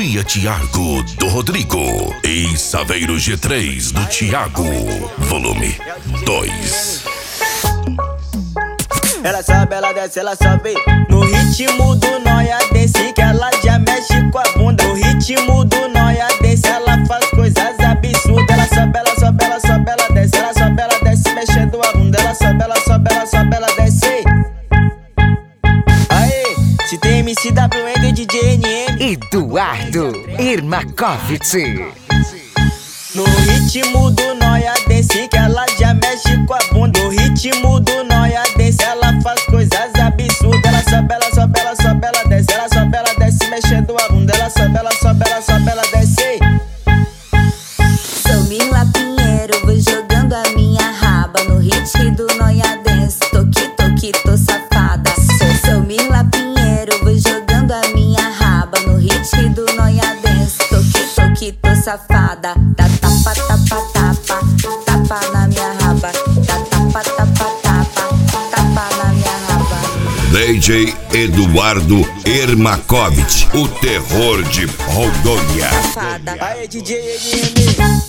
Fiat Argo do Rodrigo e Saveiro G3 do Thiago, volume 2. Ela sobe, ela desce, ela sobe no ritmo do Noia Dance, que ela já mexe com a bunda. No ritmo do Noia Dance, ela faz coisas absurdas. Ela sobe, ela sobe, ela sobe, ela desce, mexendo a bunda. Ela sobe, ela sobe, ela sobe, ela desce. Aê, se tem MCWN, DJ NM, Eduardo Irmakovitz. no ritmo do Noia Dance, que ela já mexe com a bunda. No ritmo do Noia Dance, ela faz coisas absurdas. Ela sobe, ela sobe, ela sobe, ela desce. Ela sobe, ela desce, mexendo a bunda. Ela sobe, ela sobe, ela sobe, ela desce. Sou Mirla Pinheiro, vou jogando a minha raba no hit do Noia Dance. Tô safada. Sou Mirla Pinheiro, vou jogando a minha raba no hit do Noia Dance. Tô safada. Dá tapa, tapa, tapa, tapa na minha raba. Dá tapa, tapa, tapa, tapa na minha raba. DJ Eduardo Irmakovitz, o terror de Rondônia. Safada. Aê, DJ NM.